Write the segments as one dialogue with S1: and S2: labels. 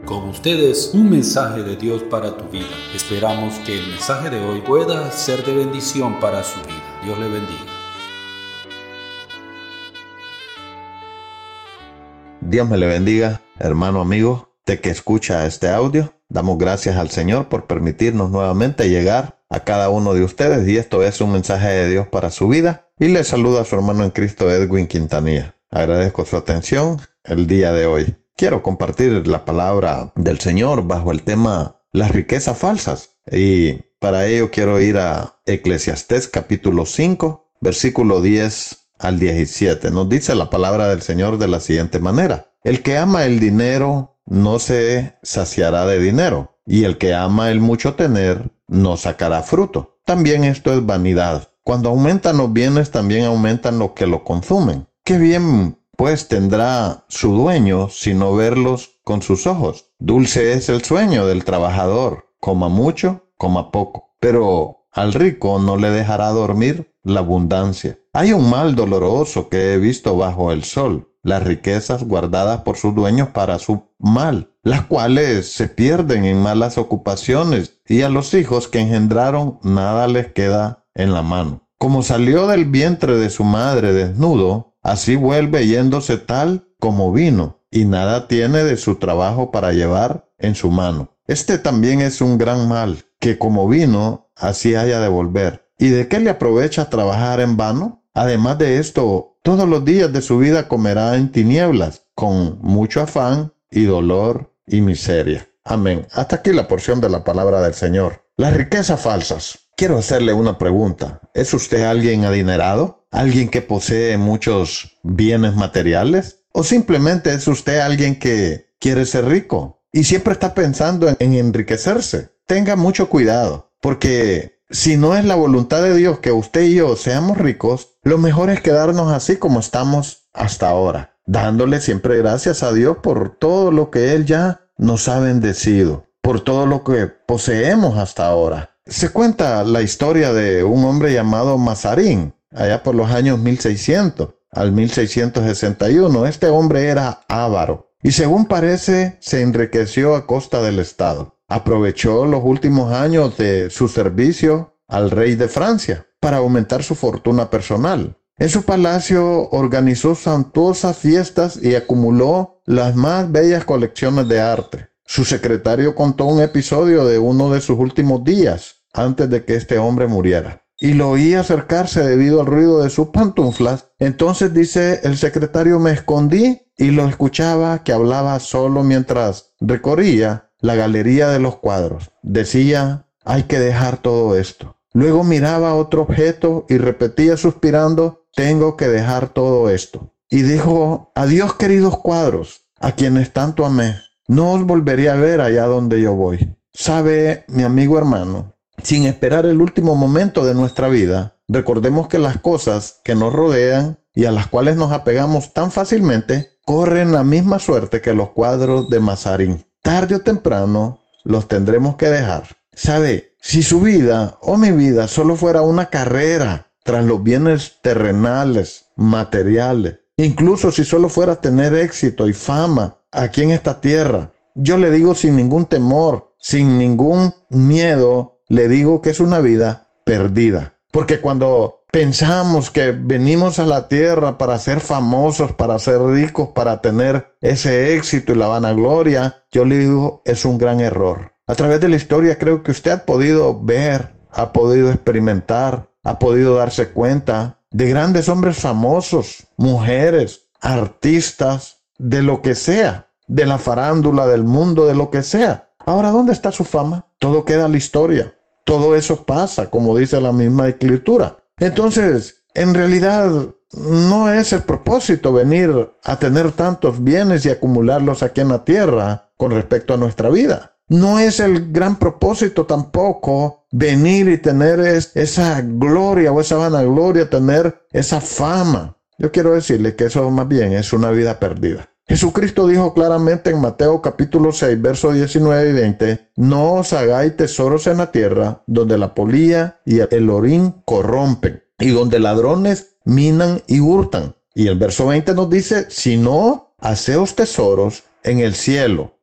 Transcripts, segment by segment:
S1: Con ustedes, un mensaje de Dios para tu vida. Esperamos que el mensaje de hoy pueda ser de bendición para su vida. Dios le bendiga.
S2: Dios me le bendiga, hermano amigo, de que escucha este audio. Damos gracias al Señor por permitirnos nuevamente llegar a cada uno de ustedes, y esto es un mensaje de Dios para su vida. Y le saluda a su hermano en Cristo, Edwin Quintanilla. Agradezco su atención el día de hoy. Quiero compartir la palabra del Señor bajo el tema las riquezas falsas. Y para ello quiero ir a Eclesiastés capítulo 5, versículo 10 al 17. Nos dice la palabra del Señor de la siguiente manera: el que ama el dinero no se saciará de dinero, y el que ama el mucho tener no sacará fruto. También esto es vanidad. Cuando aumentan los bienes, también aumentan los que lo consumen. Qué bien pues tendrá su dueño si no verlos con sus ojos. Dulce es el sueño del trabajador, coma mucho, coma poco, pero al rico no le dejará dormir la abundancia. Hay un mal doloroso que he visto bajo el sol: las riquezas guardadas por sus dueños para su mal, las cuales se pierden en malas ocupaciones, y a los hijos que engendraron nada les queda en la mano. Como salió del vientre de su madre desnudo, así vuelve yéndose tal como vino, y nada tiene de su trabajo para llevar en su mano. Este también es un gran mal, que como vino, así haya de volver. ¿Y de qué le aprovecha trabajar en vano? Además de esto, todos los días de su vida comerá en tinieblas, con mucho afán y dolor y miseria. Amén. Hasta aquí la porción de la palabra del Señor. Las riquezas falsas. Quiero hacerle una pregunta. ¿Es usted alguien adinerado? ¿Alguien que posee muchos bienes materiales? ¿O simplemente es usted alguien que quiere ser rico y siempre está pensando en enriquecerse? Tenga mucho cuidado, porque si no es la voluntad de Dios que usted y yo seamos ricos, lo mejor es quedarnos así como estamos hasta ahora, dándole siempre gracias a Dios por todo lo que Él ya nos ha bendecido, por todo lo que poseemos hasta ahora. Se cuenta la historia de un hombre llamado Mazarín, allá por los años 1600 al 1661. Este hombre era avaro y, según parece, se enriqueció a costa del Estado. Aprovechó los últimos años de su servicio al rey de Francia para aumentar su fortuna personal. En su palacio organizó suntuosas fiestas y acumuló las más bellas colecciones de arte. Su secretario contó un episodio de uno de sus últimos días antes de que este hombre muriera, y lo oía acercarse debido al ruido de sus pantuflas. Entonces, dice el secretario, me escondí y lo escuchaba que hablaba solo mientras recorría la galería de los cuadros. Decía: hay que dejar todo esto. Luego miraba otro objeto y repetía suspirando: tengo que dejar todo esto. Y dijo: adiós, queridos cuadros, a quienes tanto amé. No os volvería a ver allá donde yo voy. ¿Sabe, mi amigo hermano? Sin esperar el último momento de nuestra vida, recordemos que las cosas que nos rodean y a las cuales nos apegamos tan fácilmente corren la misma suerte que los cuadros de Mazarín. Tarde o temprano los tendremos que dejar. ¿Sabe? Si su vida o mi vida solo fuera una carrera tras los bienes terrenales, materiales, incluso si solo fuera tener éxito y fama aquí en esta tierra, yo le digo sin ningún temor, sin ningún miedo, le digo que es una vida perdida. Porque cuando pensamos que venimos a la tierra para ser famosos, para ser ricos, para tener ese éxito y la vanagloria, yo le digo, es un gran error. A través de la historia creo que usted ha podido ver, ha podido experimentar, ha podido darse cuenta de grandes hombres famosos, mujeres, artistas, de lo que sea, de la farándula, del mundo, de lo que sea. Ahora, ¿dónde está su fama? Todo queda en la historia. Todo eso pasa, como dice la misma Escritura. Entonces, en realidad, no es el propósito venir a tener tantos bienes y acumularlos aquí en la tierra con respecto a nuestra vida. No es el gran propósito tampoco venir y tener esa gloria o esa vanagloria, tener esa fama. Yo quiero decirle que eso más bien es una vida perdida. Jesucristo dijo claramente en Mateo capítulo 6, versos 19 y 20, no os hagáis tesoros en la tierra, donde la polilla y el orín corrompen, y donde ladrones minan y hurtan. Y el verso 20 nos dice, sino haceos tesoros en el cielo,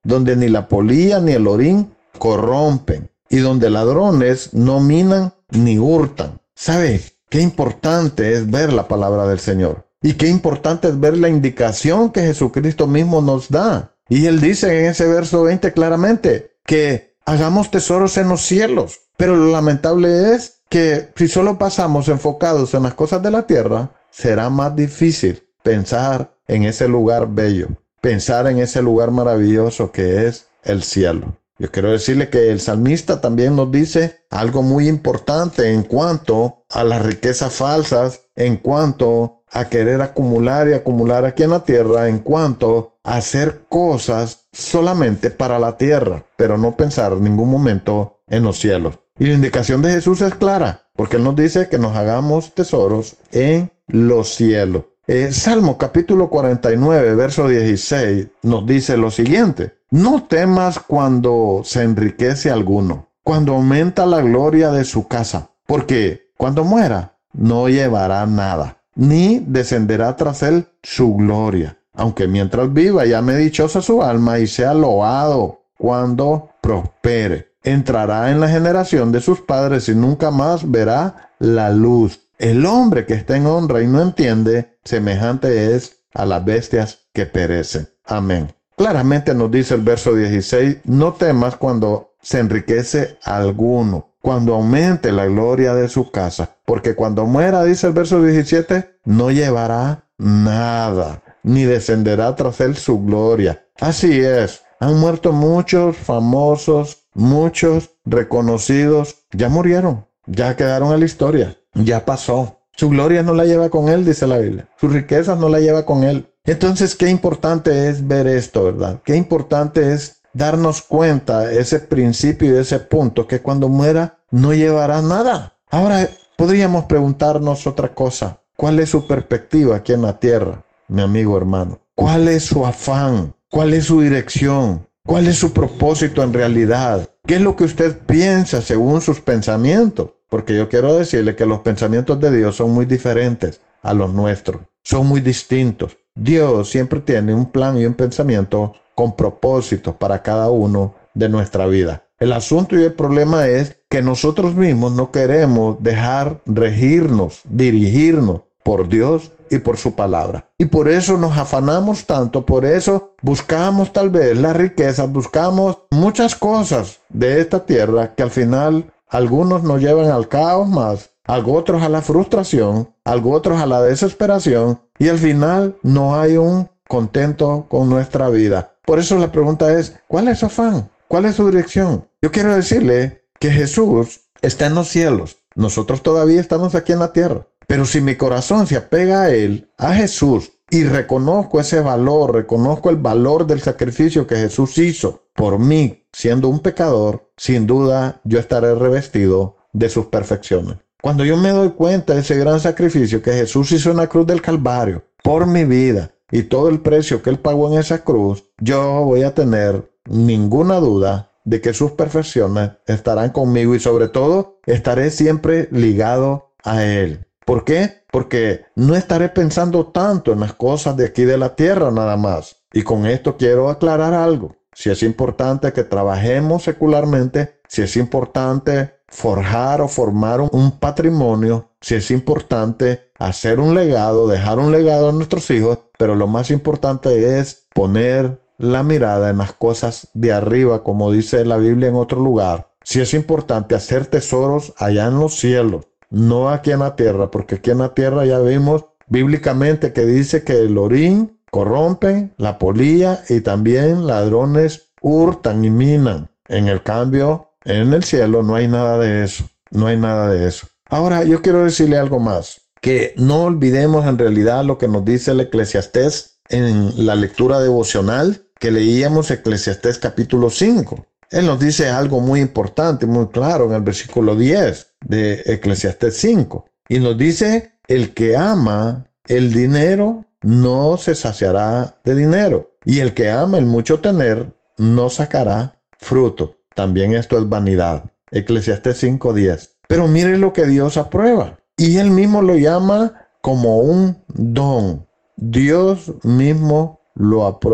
S2: donde ni la polilla ni el orín corrompen, y donde ladrones no minan ni hurtan. ¿Sabe qué importante es ver la palabra del Señor? Y qué importante es ver la indicación que Jesucristo mismo nos da. Y Él dice en ese verso 20 claramente que hagamos tesoros en los cielos. Pero lo lamentable es que si solo pasamos enfocados en las cosas de la tierra, será más difícil pensar en ese lugar bello, pensar en ese lugar maravilloso que es el cielo. Yo quiero decirle que el salmista también nos dice algo muy importante en cuanto a las riquezas falsas, en cuanto a querer acumular y acumular aquí en la tierra, en cuanto a hacer cosas solamente para la tierra, pero no pensar en ningún momento en los cielos. Y la indicación de Jesús es clara, porque Él nos dice que nos hagamos tesoros en los cielos. Salmo capítulo 49, verso 16, nos dice lo siguiente: no temas cuando se enriquece alguno, cuando aumenta la gloria de su casa, porque cuando muera no llevará nada, ni descenderá tras él su gloria. Aunque mientras viva llame dichosa su alma y sea loado cuando prospere. Entrará en la generación de sus padres y nunca más verá la luz. El hombre que está en honra y no entiende, semejante es a las bestias que perecen. Amén. Claramente nos dice el verso 16, no temas cuando se enriquece alguno, cuando aumente la gloria de su casa, porque cuando muera, dice el verso 17, no llevará nada, ni descenderá tras él su gloria. Así es, han muerto muchos famosos, muchos reconocidos, ya murieron, ya quedaron en la historia, ya pasó. Su gloria no la lleva con él, dice la Biblia. Sus riquezas no la lleva con él. Entonces, qué importante es ver esto, ¿verdad? Qué importante es darnos cuenta ese principio y ese punto, que cuando muera no llevará nada. Ahora, podríamos preguntarnos otra cosa. ¿Cuál es su perspectiva aquí en la tierra, mi amigo hermano? ¿Cuál es su afán? ¿Cuál es su dirección? ¿Cuál es su propósito en realidad? ¿Qué es lo que usted piensa según sus pensamientos? Porque yo quiero decirle que los pensamientos de Dios son muy diferentes a los nuestros. Son muy distintos. Dios siempre tiene un plan y un pensamiento con propósitos para cada uno de nuestra vida. El asunto y el problema es que nosotros mismos no queremos dejar regirnos, dirigirnos por Dios y por su palabra. Y por eso nos afanamos tanto, por eso buscamos tal vez las riquezas, buscamos muchas cosas de esta tierra que al final algunos nos llevan al caos más, otros a la frustración, otros a la desesperación, y al final no hay un contento con nuestra vida. Por eso la pregunta es, ¿cuál es su afán? ¿Cuál es su dirección? Yo quiero decirle que Jesús está en los cielos. Nosotros todavía estamos aquí en la tierra. Pero si mi corazón se apega a Él, a Jesús, y reconozco ese valor, reconozco el valor del sacrificio que Jesús hizo por mí, siendo un pecador, sin duda yo estaré revestido de sus perfecciones. Cuando yo me doy cuenta de ese gran sacrificio que Jesús hizo en la cruz del Calvario por mi vida y todo el precio que Él pagó en esa cruz, yo voy a tener ninguna duda de que sus perfecciones estarán conmigo y sobre todo estaré siempre ligado a Él. ¿Por qué? Porque no estaré pensando tanto en las cosas de aquí de la tierra nada más. Y con esto quiero aclarar algo. Si es importante que trabajemos secularmente, si es importante forjar o formar un patrimonio, si es importante hacer un legado, dejar un legado a nuestros hijos, pero lo más importante es poner la mirada en las cosas de arriba, como dice la Biblia en otro lugar. Si es importante hacer tesoros allá en los cielos, no aquí en la tierra, porque aquí en la tierra ya vimos bíblicamente que dice que el orín corrompe, la polilla y también ladrones hurtan y minan. En el cambio, en el cielo no hay nada de eso, no hay nada de eso. Ahora yo quiero decirle algo más, que no olvidemos en realidad lo que nos dice el Eclesiastés en la lectura devocional que leíamos, Eclesiastés capítulo 5. Él nos dice algo muy importante, muy claro en el versículo 10 de Eclesiastés 5. Y nos dice, el que ama el dinero no se saciará de dinero. Y el que ama el mucho tener no sacará fruto. También esto es vanidad. Eclesiastés 5:10. Pero mire lo que Dios aprueba. Y Él mismo lo llama como un don. Dios mismo lo aprueba.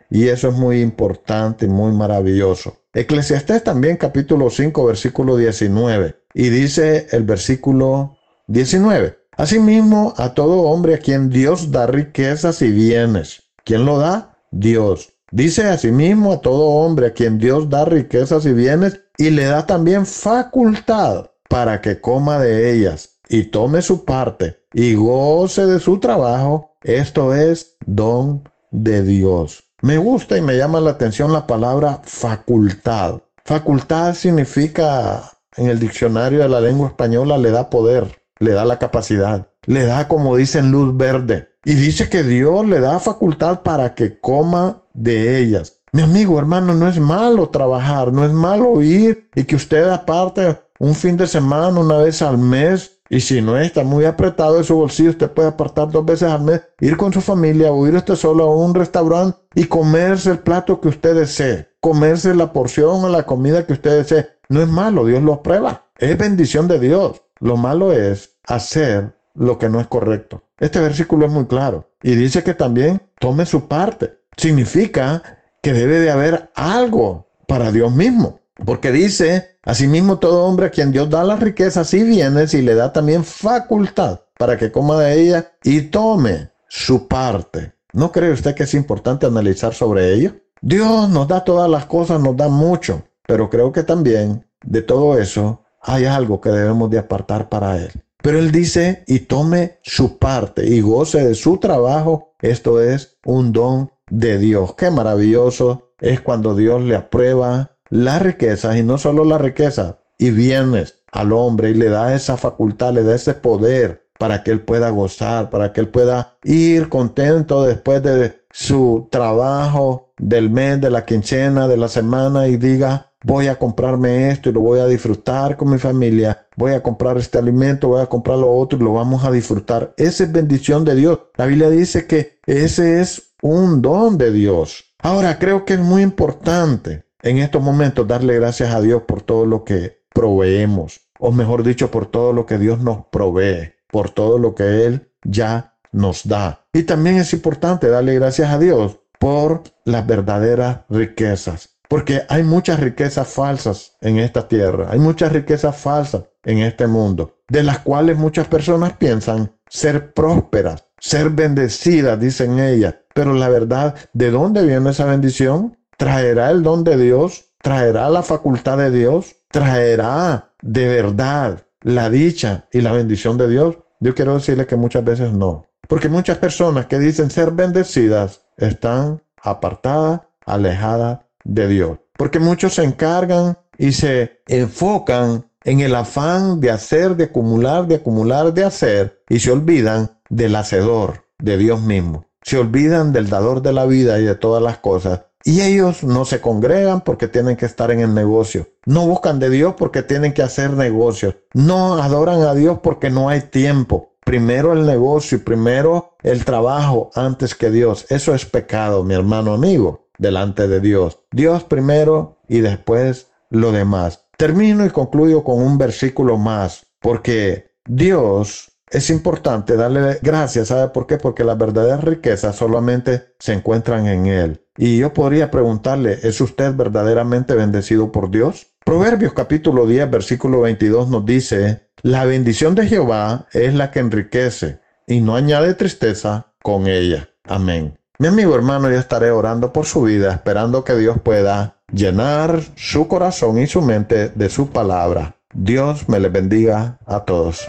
S2: Y eso es muy importante y muy maravilloso. Eclesiastés también capítulo 5 versículo 19. Y dice el versículo 19. Asimismo, a todo hombre a quien Dios da riquezas y bienes. ¿Quién lo da? Dios. Dice asimismo a todo hombre a quien Dios da riquezas y bienes y le da también facultad para que coma de ellas y tome su parte y goce de su trabajo. Esto es don de Dios. Me gusta y me llama la atención la palabra facultad. Facultad significa, en el diccionario de la lengua española, le da poder, le da la capacidad, le da, como dicen, luz verde. Y dice que Dios le da facultad para que coma de ellas. Mi amigo, hermano, no es malo trabajar, no es malo ir y que usted aparte un fin de semana, una vez al mes, y si no está muy apretado de su bolsillo, usted puede apartar 2 veces al mes, ir con su familia o ir usted solo a un restaurante y comerse el plato que usted desee, comerse la porción o la comida que usted desee. No es malo, Dios lo aprueba. Es bendición de Dios. Lo malo es hacer lo que no es correcto. Este versículo es muy claro y dice que también tome su parte. Significa que debe de haber algo para Dios mismo. Porque dice, asimismo todo hombre a quien Dios da las riquezas y bienes y le da también facultad para que coma de ella y tome su parte. ¿No cree usted que es importante analizar sobre ello? Dios nos da todas las cosas, nos da mucho, pero creo que también de todo eso hay algo que debemos de apartar para Él. Pero Él dice, y tome su parte y goce de su trabajo. Esto es un don de Dios. Qué maravilloso es cuando Dios le aprueba las riquezas, y no solo la riqueza y bienes al hombre, y le da esa facultad, le da ese poder para que él pueda gozar, para que él pueda ir contento después de su trabajo del mes, de la quincena, de la semana, y diga, voy a comprarme esto y lo voy a disfrutar con mi familia, voy a comprar este alimento, voy a comprar lo otro y lo vamos a disfrutar. Esa es bendición de Dios. La Biblia dice que ese es un don de Dios. Ahora, creo que es muy importante en estos momentos darle gracias a Dios por todo lo que proveemos, o mejor dicho, por todo lo que Dios nos provee, por todo lo que Él ya nos da. Y también es importante darle gracias a Dios por las verdaderas riquezas, porque hay muchas riquezas falsas en esta tierra, hay muchas riquezas falsas en este mundo, de las cuales muchas personas piensan ser prósperas, ser bendecidas, dicen ellas. Pero la verdad, ¿de dónde viene esa bendición? ¿Traerá el don de Dios? ¿Traerá la facultad de Dios? ¿Traerá de verdad la dicha y la bendición de Dios? Yo quiero decirle que muchas veces no. Porque muchas personas que dicen ser bendecidas están apartadas, alejadas de Dios. Porque muchos se encargan y se enfocan en el afán de hacer, de acumular, de hacer, y se olvidan del hacedor, de Dios mismo. Se olvidan del dador de la vida y de todas las cosas. Y ellos no se congregan porque tienen que estar en el negocio. No buscan de Dios porque tienen que hacer negocios. No adoran a Dios porque no hay tiempo. Primero el negocio y primero el trabajo antes que Dios. Eso es pecado, mi hermano amigo, delante de Dios. Dios primero y después lo demás. Termino y concluyo con un versículo más, porque Dios es importante darle gracias. ¿Sabe por qué? Porque las verdaderas riquezas solamente se encuentran en Él. Y yo podría preguntarle, ¿es usted verdaderamente bendecido por Dios? Proverbios capítulo 10, versículo 22 nos dice, la bendición de Jehová es la que enriquece y no añade tristeza con ella. Amén. Mi amigo hermano, yo estaré orando por su vida, esperando que Dios pueda llenar su corazón y su mente de su palabra. Dios me les bendiga a todos.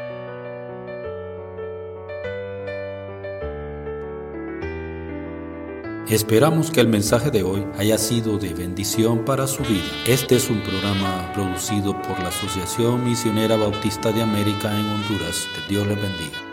S1: Esperamos que el mensaje de hoy haya sido de bendición para su vida. Este es un programa producido por la Asociación Misionera Bautista de América en Honduras. Que Dios les bendiga.